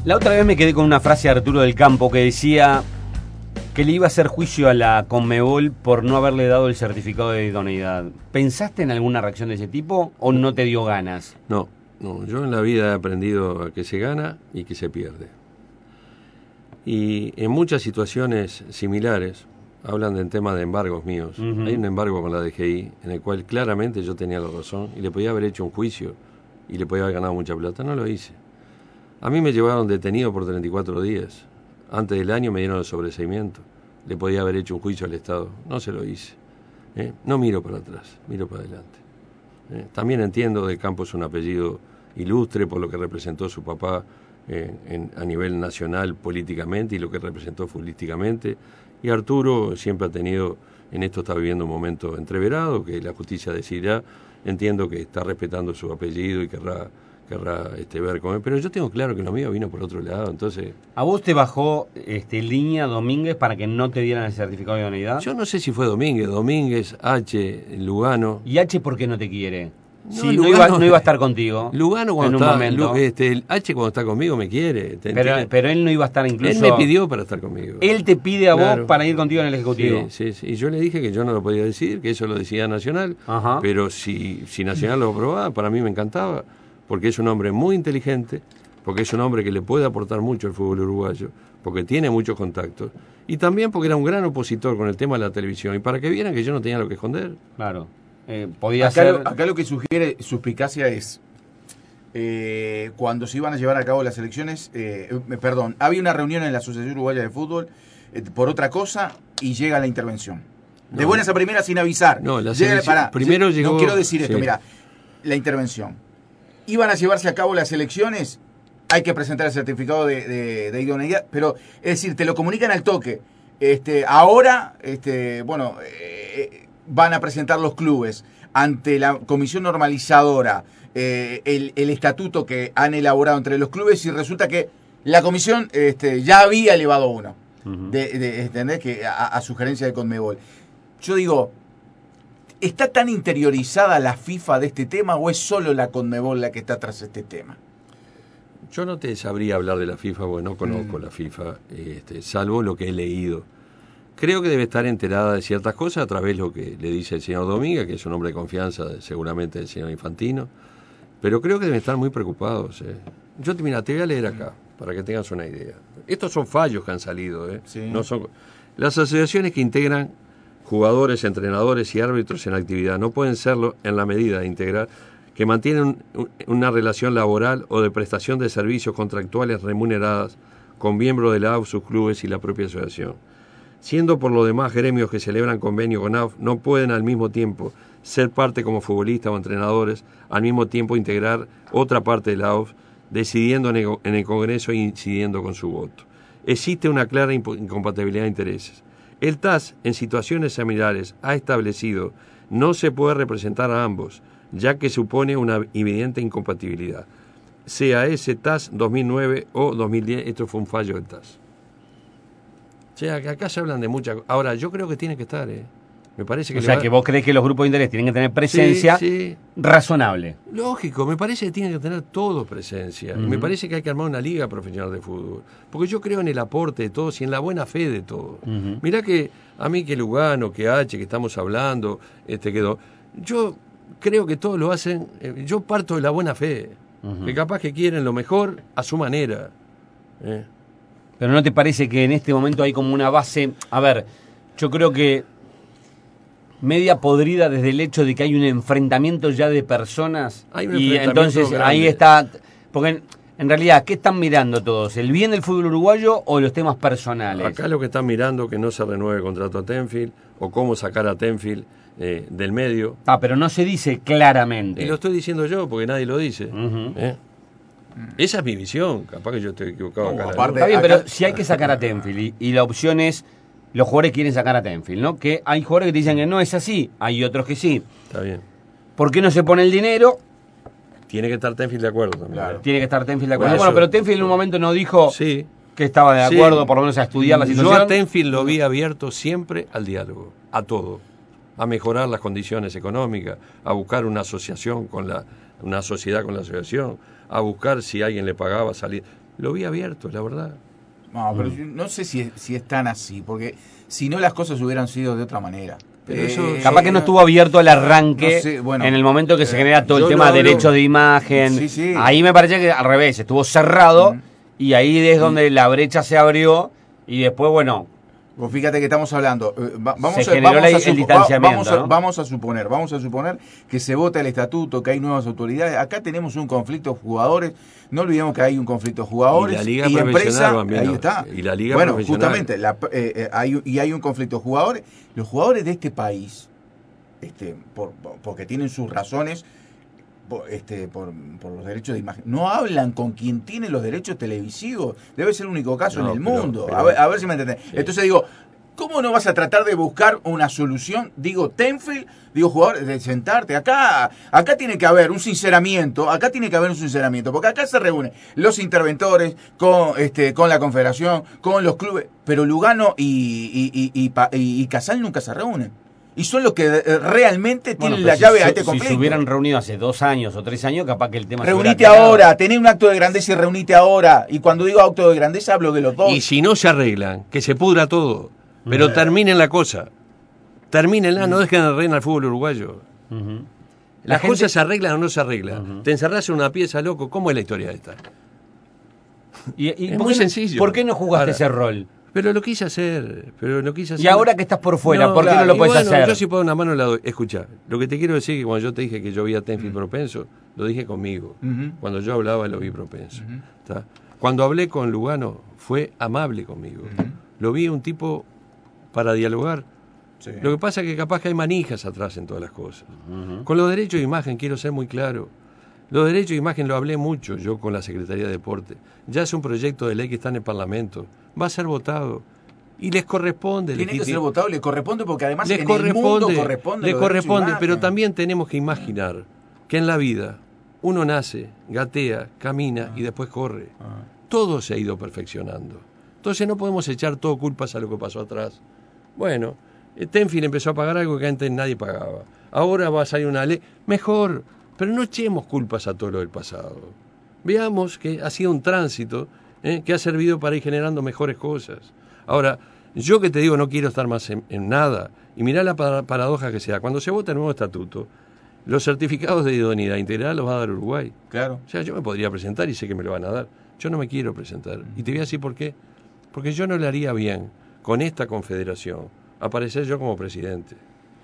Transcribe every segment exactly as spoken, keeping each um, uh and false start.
La otra vez me quedé con una frase de Arturo del Campo que decía que le iba a hacer juicio a la Conmebol por no haberle dado el certificado de idoneidad. ¿Pensaste en alguna reacción de ese tipo o no te dio ganas? No, no, yo en la vida he aprendido a que se gana y que se pierde. Y en muchas situaciones similares, hablan del tema de embargos míos. Uh-huh. Hay un embargo con la D G I en el cual claramente yo tenía la razón y le podía haber hecho un juicio y le podía haber ganado mucha plata. No lo hice. A mí me llevaron detenido por treinta y cuatro días. Antes del año me dieron el sobreseimiento. Le podía haber hecho un juicio al Estado. No se lo hice. ¿Eh? No miro para atrás, miro para adelante. ¿Eh? También entiendo que Campo es un apellido ilustre por lo que representó su papá eh, en, a nivel nacional políticamente y lo que representó futbolísticamente. Y Arturo siempre ha tenido, en esto está viviendo un momento entreverado, que la justicia decidirá. Entiendo que está respetando su apellido y querrá... querrá este, ver con él, pero yo tengo claro que lo mío vino por otro lado, entonces... ¿A vos te bajó este, línea Domínguez para que no te dieran el certificado de idoneidad? Yo no sé si fue Domínguez, Domínguez, H, Lugano... ¿Y H por qué no te quiere? No, sí, Lugano, no, iba, no iba a estar contigo. Lugano cuando en un está, momento. Este, el H cuando está conmigo me quiere. Pero, pero él no iba a estar incluso... Él me pidió para estar conmigo. Él te pide a claro. vos para ir contigo en el Ejecutivo. Sí, sí, sí. Y yo le dije que yo no lo podía decidir, que eso lo decidía Nacional. Ajá. Pero si, si Nacional lo aprobaba, para mí me encantaba. Porque es un hombre muy inteligente, porque es un hombre que le puede aportar mucho al fútbol uruguayo, porque tiene muchos contactos, y también porque era un gran opositor con el tema de la televisión, y para que vieran que yo no tenía lo que esconder. Claro. Eh, podía acá, ser... lo, acá lo que sugiere suspicacia es, eh, cuando se iban a llevar a cabo las elecciones, eh, perdón, había una reunión en la Asociación Uruguaya de Fútbol eh, por otra cosa, y llega la intervención. De no, buenas a primeras sin avisar. No, la llega, pará, primero llegó... No quiero decir esto, sí. mira, la intervención. Iban a llevarse a cabo las elecciones, hay que presentar el certificado de, de, de idoneidad, pero es decir, te lo comunican al toque. Este, ahora, este, bueno, eh, van a presentar los clubes ante la comisión normalizadora eh, el, el estatuto que han elaborado entre los clubes, y resulta que la comisión este, ya había elevado uno, uh-huh. de, de, ¿entendés? Que a, a sugerencia de Conmebol. Yo digo, ¿está tan interiorizada la FIFA de este tema o es solo la Conmebol la que está tras este tema? Yo no te sabría hablar de la FIFA porque no conozco mm. la FIFA, este, salvo lo que he leído. Creo que debe estar enterada de ciertas cosas a través de lo que le dice el señor Domínguez, que es un hombre de confianza seguramente del señor Infantino, pero creo que deben estar muy preocupados. Eh. Yo te, mira, te voy a leer acá, para que tengas una idea. Estos son fallos que han salido. Eh. Sí. No son... Las asociaciones que integran jugadores, entrenadores y árbitros en actividad no pueden serlo en la medida de integrar que mantienen un, una relación laboral o de prestación de servicios contractuales remuneradas con miembros de la A U F, sus clubes y la propia asociación. Siendo por lo demás gremios que celebran convenio con A U F, no pueden al mismo tiempo ser parte como futbolistas o entrenadores, al mismo tiempo integrar otra parte de la A U F, decidiendo en el, en el Congreso e incidiendo con su voto. Existe una clara incompatibilidad de intereses. El T A S, en situaciones similares, ha establecido no se puede representar a ambos, ya que supone una evidente incompatibilidad. Sea ese T A S dos mil nueve o dos mil diez, esto fue un fallo del T A S. O sea, que acá se hablan de muchas cosas. Ahora, yo creo que tiene que estar, ¿eh? Me parece que o sea, va... que vos crees que los grupos de interés tienen que tener presencia sí, sí. razonable. Lógico, me parece que tienen que tener todos presencia. Uh-huh. Me parece que hay que armar una liga profesional de fútbol. Porque yo creo en el aporte de todos y en la buena fe de todos. Uh-huh. Mirá que a mí que Lugano, que H, que estamos hablando, este quedó. Yo creo que todos lo hacen, eh, yo parto de la buena fe. Uh-huh. Que capaz que quieren lo mejor a su manera. ¿Eh? Pero ¿no te parece que en este momento hay como una base? A ver, yo creo que media podrida desde el hecho de que hay un enfrentamiento ya de personas hay un y entonces grande. Ahí está, porque en, en realidad, ¿qué están mirando todos? ¿El bien del fútbol uruguayo o los temas personales? Acá lo que están mirando que no se renueve el contrato a Tenfield o cómo sacar a Tenfield eh, del medio. Ah, pero no se dice claramente. Y lo estoy diciendo yo porque nadie lo dice. Uh-huh. ¿Eh? Esa es mi visión, capaz que yo estoy equivocado. No, acá aparte, está bien, acá... pero si hay que sacar a Tenfield y, y la opción es los jugadores quieren sacar a Tenfield, ¿no? Que hay jugadores que te dicen que no es así, hay otros que sí. Está bien. ¿Por qué no se pone el dinero? Tiene que estar Tenfield de acuerdo también. Claro. Tiene que estar Tenfield de acuerdo. Bueno, bueno, pero Tenfield en un momento no dijo sí. que estaba de acuerdo, sí. por lo menos a estudiar la situación. Yo a Tenfield lo vi abierto siempre al diálogo, a todo. A mejorar las condiciones económicas, a buscar una asociación con la, una sociedad con la asociación, a buscar si alguien le pagaba salir. Lo vi abierto, la verdad. No, pero yo no sé si es, si es tan así, porque si no las cosas hubieran sido de otra manera. Pero eso, Eh, capaz que no estuvo abierto al arranque, no sé, bueno, en el momento que se genera todo el yo tema lo de hablo- derecho de imagen. Sí, sí. Ahí me parece que al revés, estuvo cerrado Mm. y ahí es donde la brecha se abrió y después, bueno, Pues fíjate que estamos hablando, eh, va- vamos, Se a, generó vamos, la- a el supo- distanciamiento, va- vamos, a, ¿no? vamos a suponer, vamos a suponer que se vota el estatuto, que hay nuevas autoridades. Acá tenemos un conflicto de jugadores. No olvidemos que hay un conflicto de jugadores Y la liga y profesional, empresa. Bambino. Ahí está. Y la liga bueno, profesional. justamente, la, eh, eh, hay, y hay un conflicto de jugadores. Los jugadores de este país, este, por, por- porque tienen sus razones. Por, este, por, por los derechos de imagen. No hablan con quien tiene los derechos televisivos. Debe ser el único caso No, en el pero- mundo. pero- a, ver, a ver si me entendés. Sí. Entonces digo, ¿cómo no vas a tratar de buscar una solución? Digo, Tenfield, digo, jugador, de sentarte. Acá, acá tiene que haber un sinceramiento, acá tiene que haber un sinceramiento, porque acá se reúnen los interventores con, este, con la Confederación, con los clubes, pero Lugano y, y, y, y, Pa- y- y Casal nunca se reúnen. Y son los que eh, realmente bueno, tienen pero la si llave se- a este si conflicto. se hubieran reunido hace dos años o tres años, capaz que el tema se hubiera Reunite aclarado. ahora, tené un acto de grandeza y reunite ahora. Y cuando digo acto de grandeza hablo de los dos. Y si no se arreglan, que se pudra todo. Pero Mm. terminen la cosa. Termínenla, no dejen de reina al fútbol uruguayo. Ujú. Las gente- cosas se arreglan o no se arreglan. Ujú. Te encerrás en una pieza, loco. ¿Cómo es la historia esta? Y, y Es ¿por muy qué no- sencillo. ¿Por qué no jugaste Ahora, ese rol? Pero lo quise hacer. Pero lo quise hacer. Y ahora que estás por fuera, ¿por qué claro, no lo y puedes bueno, hacer? Yo si puedo una mano la doy. Escucha, lo que te quiero decir es que cuando yo te dije que yo vi a Tenfield propenso, lo dije conmigo. Ujú. Cuando yo hablaba lo vi propenso. ¿Tá? Cuando hablé con Lugano fue amable conmigo. Lo vi un tipo para dialogar. Sí. Lo que pasa es que capaz que hay manijas atrás en todas las cosas. Ujú. Con los derechos de imagen quiero ser muy claro. Los derechos de imagen lo hablé mucho yo con la Secretaría de Deporte. Ya es un proyecto de ley que está en el Parlamento. Va a ser votado. Y les corresponde. Tiene que legítim- ser votado, le corresponde porque además les en el mundo corresponde, corresponde. les los derechos de corresponde, imagen. pero también tenemos que imaginar que en la vida uno nace, gatea, camina y después corre. Ah. Todo se ha ido perfeccionando. Entonces no podemos echar todo culpas a lo que pasó atrás. Bueno, eh, Tenfield empezó a pagar algo que antes nadie pagaba. Ahora va a salir una ley. Mejor, pero no echemos culpas a todo lo del pasado. Veamos que ha sido un tránsito eh, que ha servido para ir generando mejores cosas. Ahora, yo que te digo no quiero estar más en, en nada, y mirá la para- paradoja que se da. Cuando se vota el nuevo estatuto, los certificados de idoneidad integral los va a dar Uruguay. Claro. O sea, yo me podría presentar y sé que me lo van a dar. Yo no me quiero presentar. Y te voy a decir por qué. Porque yo no le haría bien con esta confederación aparecer yo como presidente.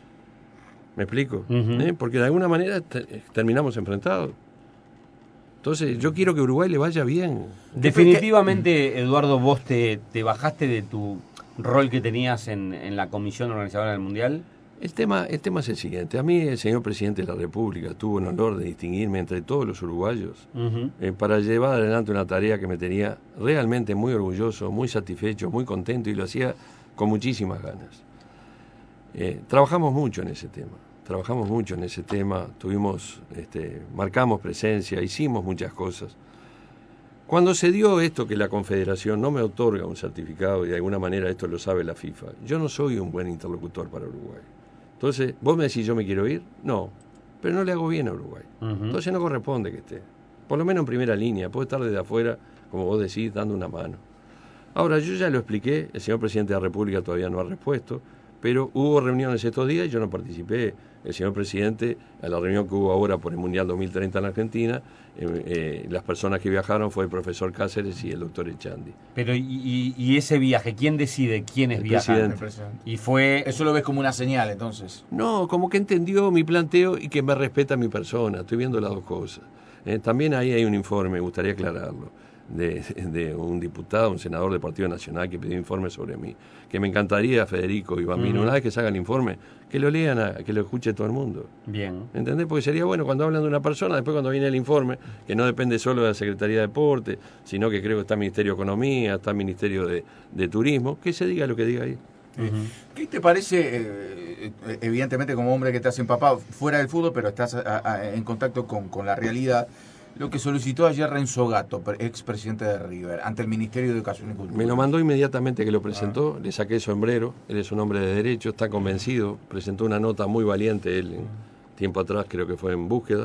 ¿Me explico? Ujú. ¿Eh? Porque de alguna manera te- terminamos enfrentados. Entonces, yo quiero que a Uruguay le vaya bien. Definitivamente, Eduardo, vos te, te bajaste de tu rol que tenías en, en la comisión organizadora del Mundial. El tema, el tema es el siguiente. A mí el señor presidente de la República tuvo el honor de distinguirme entre todos los uruguayos Ujú. eh, para llevar adelante una tarea que me tenía realmente muy orgulloso, muy satisfecho, muy contento y lo hacía con muchísimas ganas. Eh, trabajamos mucho en ese tema, trabajamos mucho en ese tema, tuvimos, este, marcamos presencia, hicimos muchas cosas. Cuando se dio esto que la Confederación no me otorga un certificado y de alguna manera esto lo sabe la FIFA, yo no soy un buen interlocutor para Uruguay. Entonces, ¿vos me decís yo me quiero ir? No, pero no le hago bien a Uruguay. Ujú. Entonces no corresponde que esté. Por lo menos en primera línea, puede estar desde afuera, como vos decís, dando una mano. Ahora, yo ya lo expliqué, el señor presidente de la República todavía no ha respuesto, pero hubo reuniones estos días y yo no participé. El señor presidente, a la reunión que hubo ahora por el Mundial dos mil treinta en Argentina, eh, eh, las personas que viajaron fue el profesor Cáceres y el doctor Echandi. Pero, y, y- y ese viaje? ¿Quién decide quiénes El viajan? presidente. Y fue... Eso lo ves como una señal, entonces. No, como que entendió mi planteo y que me respeta mi persona. Estoy viendo las dos cosas. Eh, también ahí hay un informe, me gustaría aclararlo, de, de un diputado, un senador del Partido Nacional que pidió informe sobre mí. Que me encantaría, Federico y Bambino, Ujú. una vez que se haga el informe, que lo lean, a- que lo escuche todo el mundo. Bien. ¿Entendés? Porque sería bueno cuando hablan de una persona, después cuando viene el informe, que no depende solo de la Secretaría de Deporte, sino que creo que está el Ministerio de Economía, está el Ministerio de, de Turismo, que se diga lo que diga ahí. Ujú. ¿Qué te parece, eh, eh, evidentemente como hombre que estás empapado fuera del fútbol, pero estás a- a- en contacto con, con la realidad, lo que solicitó ayer Renzo Gatto, pre- expresidente de River, ante el Ministerio de Educación y Cultura? Me lo mandó inmediatamente que lo presentó, le saqué el sombrero, él es un hombre de derecho, está convencido, presentó una nota muy valiente él, en tiempo atrás creo que fue en Búsqueda,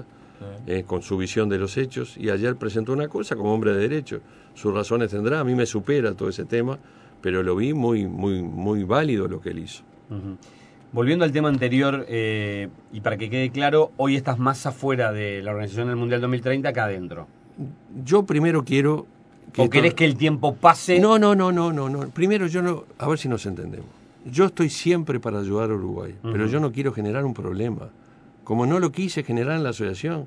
sí. eh, con su visión de los hechos, y ayer presentó una cosa como hombre de derecho. Sus razones tendrá, a mí me supera todo ese tema, pero lo vi muy, muy, muy válido lo que él hizo. Uh-huh. Volviendo al tema anterior, eh, y para que quede claro, hoy estás más afuera de la organización del Mundial dos mil treinta que adentro. Yo primero quiero... Que ¿O querés que el tiempo pase? No, no, no, no, no, no. Primero yo no... A ver si nos entendemos. Yo estoy siempre para ayudar a Uruguay, uh-huh. pero yo no quiero generar un problema, como no lo quise generar en la asociación.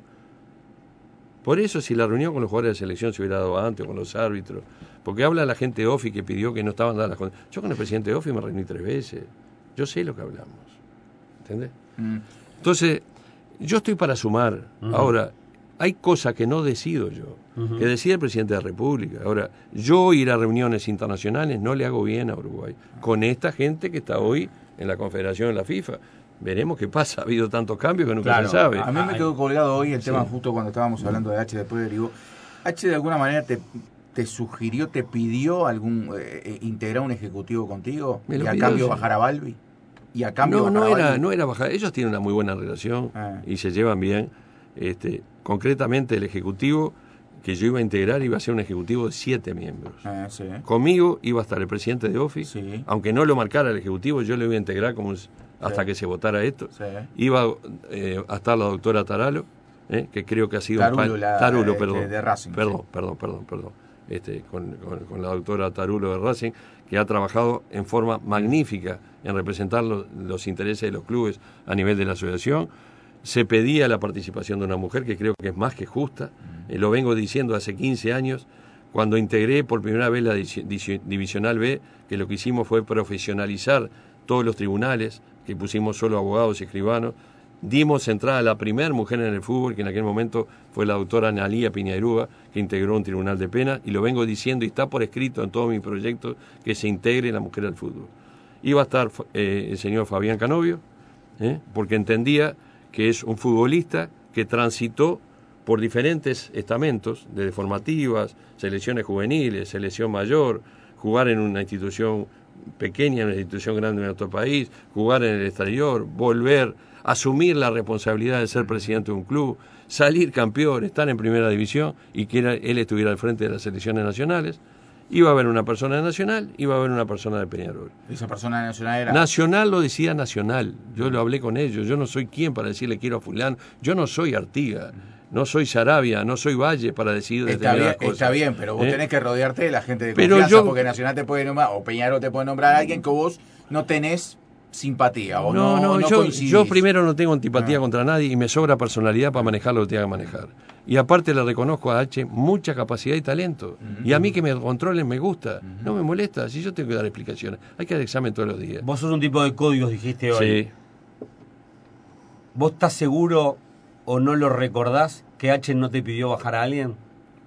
Por eso, si la reunión con los jugadores de selección se hubiera dado antes, con los árbitros, porque habla la gente de OFI que pidió que no estaban dadas las condiciones. Yo con el presidente de OFI me reuní tres veces. Yo sé lo que hablamos. ¿Entendés? Mm. Entonces, yo estoy para sumar. Uh-huh. Ahora, hay cosas que no decido yo, uh-huh. que decide el presidente de la República. Ahora, yo ir a reuniones internacionales no le hago bien a Uruguay. Con esta gente que está hoy en la Confederación de la FIFA. Veremos qué pasa. Ha habido tantos cambios que nunca claro, se sabe. A mí me quedó colgado hoy el tema sí. justo cuando estábamos hablando de H después derivó. H de alguna manera te... ¿Te sugirió, te pidió algún eh, integrar un ejecutivo contigo y a pidió, cambio sí. bajar a Balbi? Y a cambio no, bajar no a era, Balbi? no era bajar. Ellos tienen una muy buena relación ah. y se llevan bien. Este, concretamente el ejecutivo que yo iba a integrar iba a ser un ejecutivo de siete miembros. Ah, sí. Conmigo iba a estar el presidente de OFI, sí. aunque no lo marcara el ejecutivo, yo lo iba a integrar como hasta sí. que se votara esto. Sí. Iba eh, a estar la doctora Taralo, eh, que creo que ha sido Tarulo, un pan... la, Tarulo, eh, perdón. De Racing. Perdón, sí. perdón, perdón, perdón. Este, con, con, con la doctora Tarulo de Racing, que ha trabajado en forma magnífica en representar lo, los intereses de los clubes a nivel de la asociación. Se pedía la participación de una mujer, que creo que es más que justa. Eh, lo vengo diciendo hace quince años, cuando integré por primera vez la Divisional B, que lo que hicimos fue profesionalizar todos los tribunales, que pusimos solo abogados y escribanos. Dimos entrada a la primera mujer en el fútbol, que en aquel momento fue la doctora Analía Piñairúa, que integró un tribunal de pena, y lo vengo diciendo y está por escrito en todos mis proyectos que se integre la mujer al fútbol. Iba a estar eh, el señor Fabián Canovio, eh, porque entendía que es un futbolista que transitó por diferentes estamentos, desde formativas, selecciones juveniles, selección mayor, jugar en una institución pequeña, en una institución grande en nuestro país, jugar en el exterior, volver, asumir la responsabilidad de ser presidente de un club, salir campeón, estar en primera división y que él estuviera al frente de las selecciones nacionales. Iba a haber una persona de Nacional, iba a haber una persona de Peñarol. ¿Esa persona de Nacional era? Nacional lo decía Nacional, yo lo hablé con ellos, yo no soy quien para decirle quiero a fulano, yo no soy Artiga, no soy Sarabia, no soy Valle para decidir determinadas cosas. Está bien, pero vos ¿Eh? tenés que rodearte de la gente de pero confianza, yo, porque Nacional te puede nombrar, o Peñarol te puede nombrar a alguien que vos no tenés simpatía o no, no, no, no yo, coincidís. Yo primero no tengo antipatía ah. contra nadie y me sobra personalidad para manejar lo que tenga que manejar. Y aparte le reconozco a H mucha capacidad y talento. Uh-huh. Y a mí que me controlen me gusta, uh-huh. no me molesta, si yo tengo que dar explicaciones. Hay que dar examen todos los días. Vos sos un tipo de códigos, dijiste hoy. Sí. ¿Vos estás seguro o no lo recordás que H no te pidió bajar a alguien?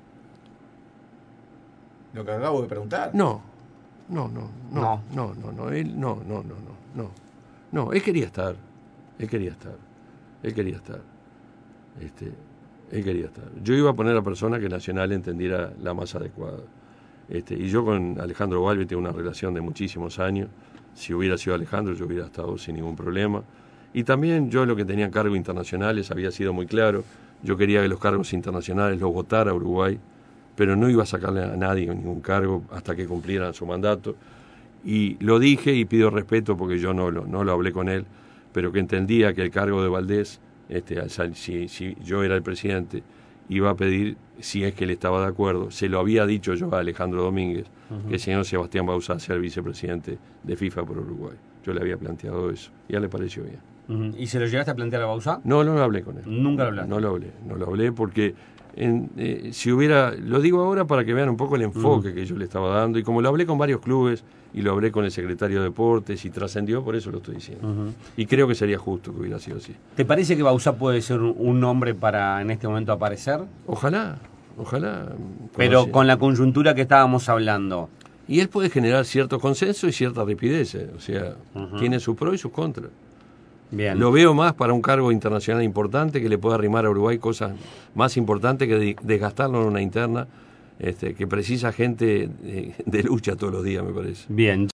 Lo que acabo de preguntar. No, no, no, no, no, no, no, él, no, no, no, no, no, no, él quería estar, él quería estar, él quería estar, este, él quería estar. Yo iba a poner a la persona que Nacional entendiera la más adecuada, este, y yo con Alejandro Balbi tengo una relación de muchísimos años. Si hubiera sido Alejandro, yo hubiera estado sin ningún problema. Y también yo lo que tenía cargos internacionales había sido muy claro. Yo quería que los cargos internacionales los votara Uruguay, pero no iba a sacarle a nadie ningún cargo hasta que cumplieran su mandato. Y lo dije y pido respeto porque yo no lo, no lo hablé con él, pero que entendía que el cargo de Valdés, este, si, si yo era el presidente, iba a pedir, si es que él estaba de acuerdo, se lo había dicho yo a Alejandro Domínguez, uh-huh. que el señor Sebastián Bauzá sea el vicepresidente de FIFA por Uruguay. Yo le había planteado eso, y a él le pareció bien. Uh-huh. ¿Y se lo llegaste a plantear a Bauzá? No, no lo hablé con él. ¿Nunca lo hablaste? No lo hablé, no lo hablé porque en, eh, si hubiera, lo digo ahora para que vean un poco el enfoque uh-huh. que yo le estaba dando, y como lo hablé con varios clubes, y lo hablé con el secretario de Deportes, y trascendió, por eso lo estoy diciendo. Uh-huh. Y creo que sería justo que hubiera sido así. ¿Te parece que Bauzá puede ser un nombre para en este momento aparecer? Ojalá, ojalá. Pero con la coyuntura que estábamos hablando. Y él puede generar cierto consenso y cierta rapidez, eh. o sea, uh-huh. tiene sus pros y sus contras. Bien. Lo veo más para un cargo internacional importante que le pueda arrimar a Uruguay cosas más importantes que desgastarlo en una interna este, que precisa gente de, de lucha todos los días, me parece. Bien.